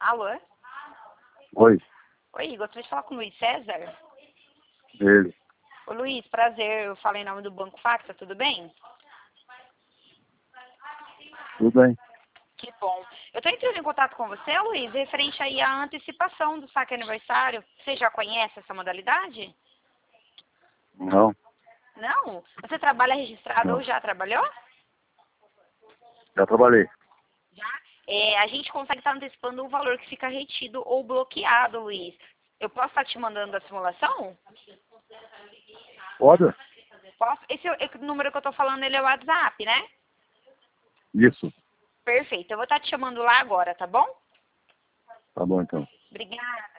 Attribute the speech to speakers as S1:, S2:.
S1: Alô?
S2: Oi,
S1: Oi, gostaria de falar com o Luiz César.
S2: ele.
S1: Ô Luiz, prazer, eu falo em nome do Banco Facta, tudo bem?
S2: Tudo bem?
S1: Que bom. Eu estou entrando em contato com você, Luiz, referente aí à antecipação do saque aniversário. Você já conhece essa modalidade?
S2: Não,
S1: Não? Você trabalha registrado ou
S2: não.
S1: já trabalhou?
S2: Já trabalhei.
S1: Já. A gente consegue estar antecipando o valor que fica retido ou bloqueado, Luiz. Eu posso estar te mandando a simulação?
S2: Pode?
S1: Posso? Esse número que eu estou falando, ele é o WhatsApp, né?
S2: Isso.
S1: Perfeito. Eu vou estar te chamando lá agora, tá bom?
S2: Tá bom, então.
S1: Obrigada.